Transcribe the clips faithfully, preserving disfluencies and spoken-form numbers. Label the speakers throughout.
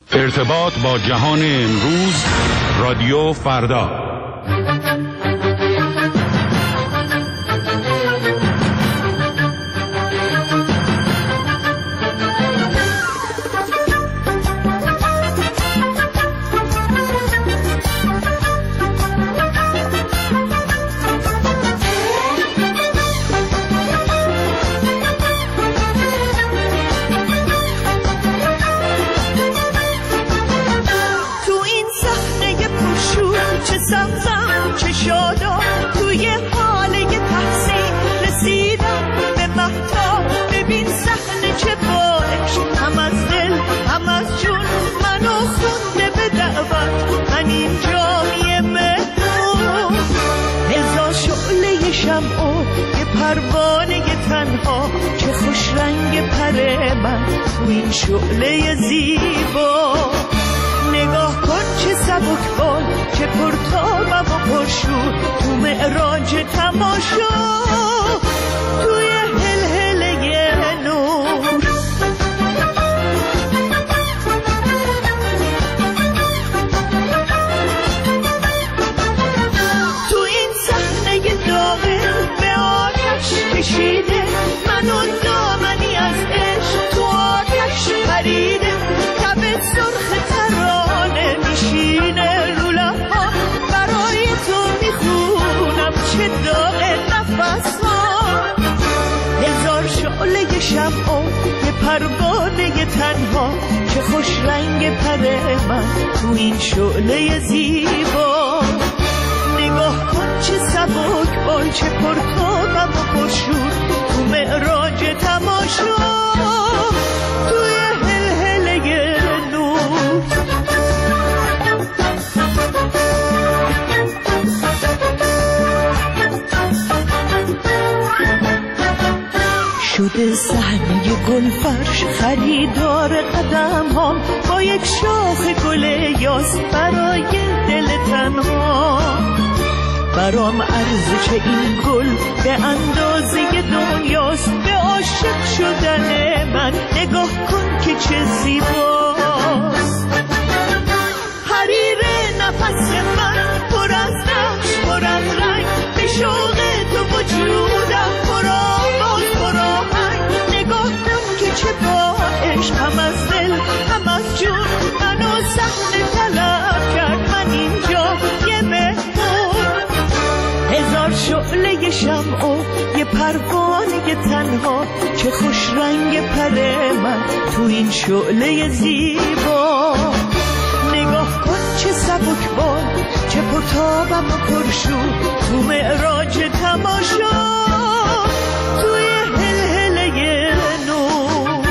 Speaker 1: ارتباط با جهان امروز، رادیو فردا.
Speaker 2: پروانه تنها چه خوش رنگ پر من تو این شعله زیبا، نگاه کن چه سبکبال، چه پرتابم و پرشور تو معراج تماشا، توی هلهله نور. تو این صحنه داغ به آتش کشیده، من و دامنی از عشق تو آتش پریده، لب سرخ ترانه میشینه رو لب‌ها، برای تو میخونم چه داغ نفس‌ها. هزار شعله شمع یه پروانه تنها، چه خوش رنگ پر من تو این شعله زیبا، نگاه کن چه سبک بال، چه پرتابم و پرشور تو معراج تماشا، توی هلهله نور. شده صحنه گل فرش خریدار قدم هم، با یک شاخ گل یاس برای دل تنها، برام ارزش این گل به اندازه دنیاست، به عاشق شدن من نگاه کن که چه زیباست. حریر نفس من پر از نقش، پر از رنگ، به شوق تو وجودم پر آواز، پر آهنگ، نگاه کن که چه با عشق هم از دل هم از جون منو صحنه طلب کرد، من اینجا یه مهمون. هزار شعله شمع یه پروانه تنها، چه خوش رنگ پر من تو این شعله زیبا، نگاه کن چه سبک بال، چه پرتابم و پرشور تو معراج تماشا، توی هلهله نور.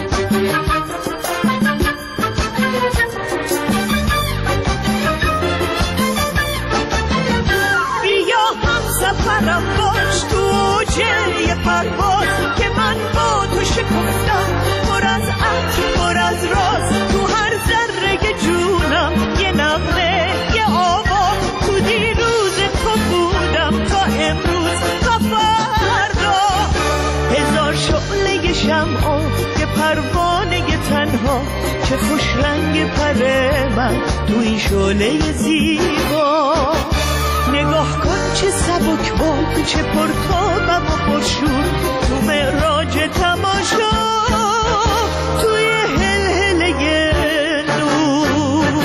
Speaker 2: بیا هم سفرم باش تو اوج یه پرواز، که من با تو شکفتم پر از عطر، پر از راز، تو هر ذره جونم یه نغمه، یه آوا، تو دیروز تو بودم تا امروز تا فردا. هزار شعله شمع یه پروانه تنها، چه خوش رنگ پر من تو این شعله زیبا، نگاه کن چه سبک بال، چه پرتابم و پرشور تو معراج تماشا، توی هلهله نور.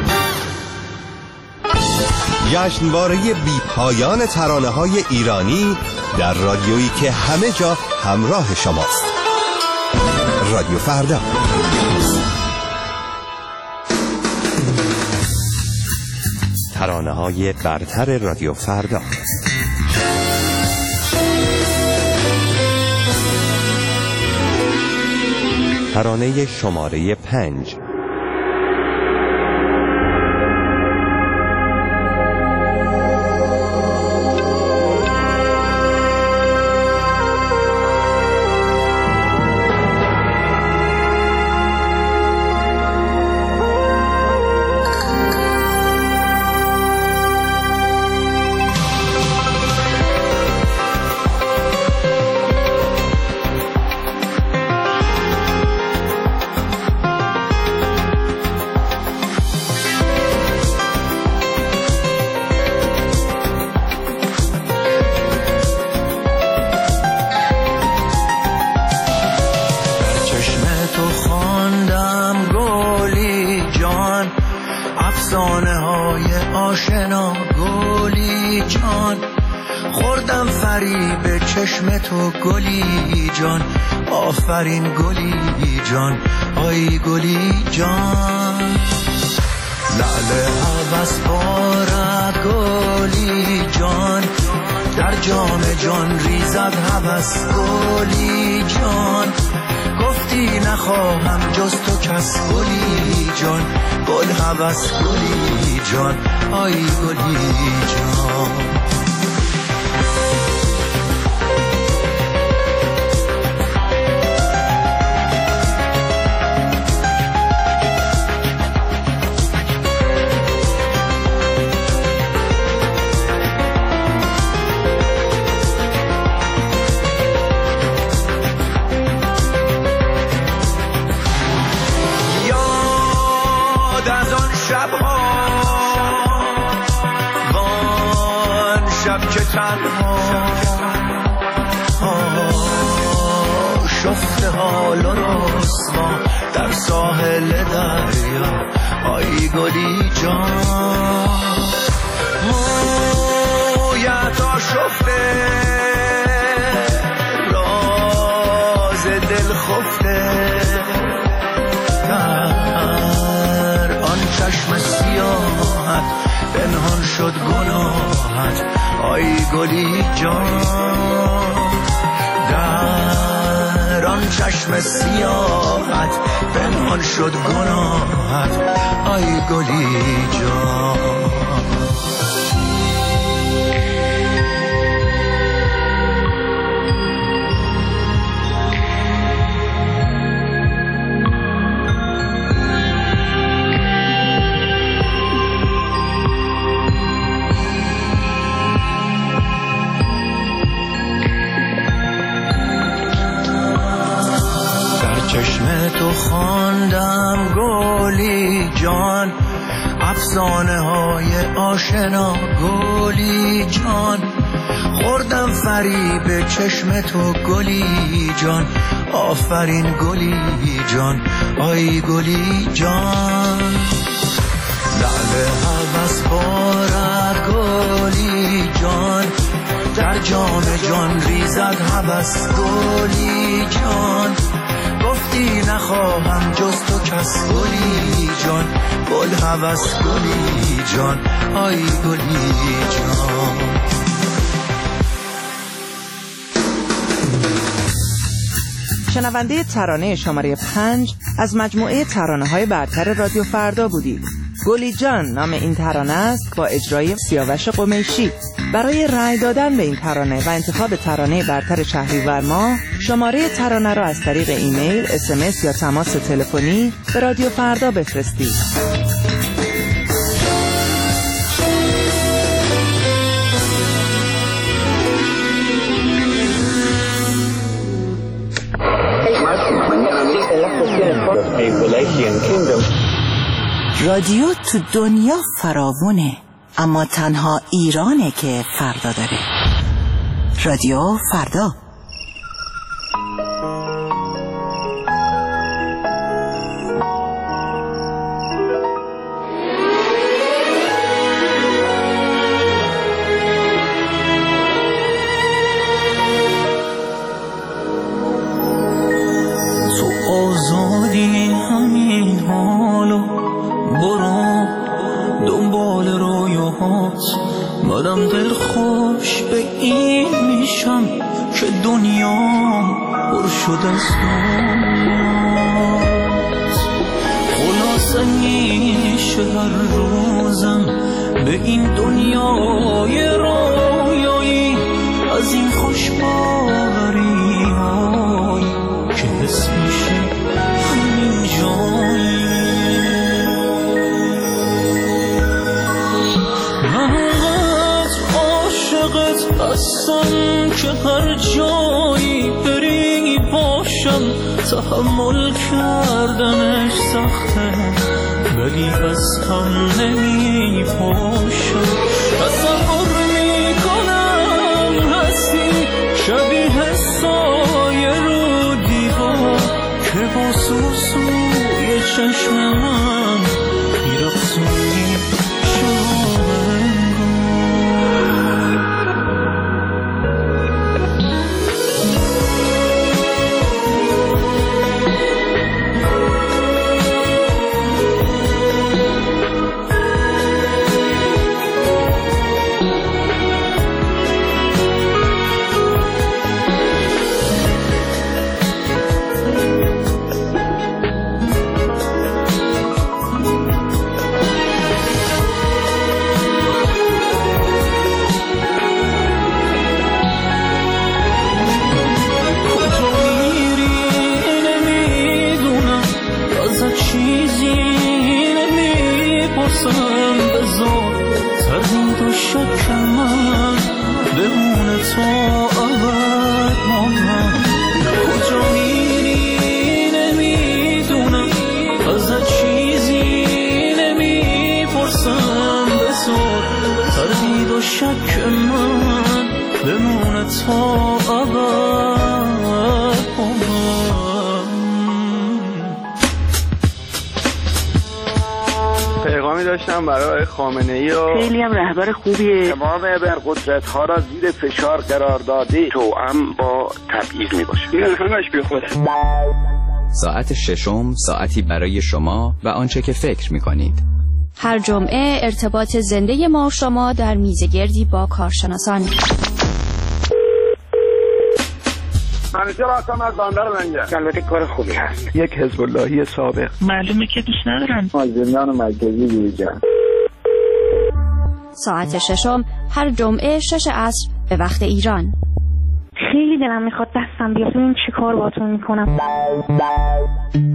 Speaker 3: جشنواره بی پایان ترانه‌های ایرانی در رادیویی که همه جا همراه شماست. رادیو فردا. ترانه‌های برتر رادیو فردا. ترانه شماره پنج.
Speaker 4: آشنا گلی جان، خوردم فریب چشم تو گلی جان، آفرین گلی جان، آی گلی جان. لعل هوس بارد گلی جان، در جام جان ریزد هوس گلی جان، گفتی نخواهم جز تو کس گلی جان، گل هوس گلی جان، آی گلی جان. شفته حال و رسوا در ساحل دریا، آی گلی جان. مویت آشفته راز دل خفته، در آن چشم سیاحت پنهان شد گناهت، آی گلی جان. در آن چشم سیاحت پنهان شد گناهت، آی گلی جان. چشم تو خواندم گلی جان، افسانه های آشنا گلی جان، خوردم فریب چشم تو گلی جان، آفرین گلی جان، آی گلی جان. لعل هوس بارد گلی جان، در جام جان ریزد هوس گلی جان، گفتی نخواهم جز تو کس گلی جان، گل هوس گلی جان، آی گلی جان.
Speaker 5: شنونده ترانه شماره پنج از مجموعه ترانه های برتر رادیو فردا بودید. گلی جان نام این ترانه است با اجرای سیاوش قمیشی. برای رأی دادن به این ترانه و انتخاب ترانه برتر شهریور ماه، شماره ترانه را از طریق ایمیل، اس ام اس یا تماس تلفنی به رادیو فردا بفرستید.
Speaker 6: رادیو تو دنیا فراوونه، اما تنها ایرانه که فردا داره. رادیو فردا.
Speaker 4: تو آزادی همین حالو، برو دنبال رویاهات، منم دل خوش به این میشم که دنیام پر شد از دنیات. خلاصه میشه هر روزم به این دنیای رویایی، از این خوشباری های که حس میشه همین جایی. هستم که هر جایی بری باشم، تحمل کردنش سخته ولی از هم نمی پاشم. تصور می کنم هستی شبیه سایه رو دیوار، که با سوسوی چشم من میرقصونی شما. چیزی نمیپرسم بذار تردید و شک من بمونه تا ابد با من. کجا میری نمیدونم ازت چیزی نمیپرسم بذار تردید و شک من بمونه تا ابد با من.
Speaker 7: پیغامی داشتم برای خامنه‌ای و
Speaker 8: خیلی هم رهبر خوبیه.
Speaker 9: تمام ابرقدرت ها را زیر فشار قرار داده توأم با تبعیض می باشه.
Speaker 7: این همش بی خوده.
Speaker 10: ساعت ششم ساعتی برای شما و آنچه که فکر می کنید.
Speaker 11: هر جمعه ارتباط زنده ما و شما در میزگردی با کارشناسان.
Speaker 9: منیجر آسام از باندر منگه. البته کار خوبی هست.
Speaker 7: یک حزب اللهی سابق.
Speaker 8: معلومه که دوست ندارن.
Speaker 9: از زندان مرکزی بیرون.
Speaker 11: ساعت ششم هر جمعه شش عصر به وقت ایران.
Speaker 8: خیلی دلم میخواد دستم بیاد. این چی کار باتون میکنم؟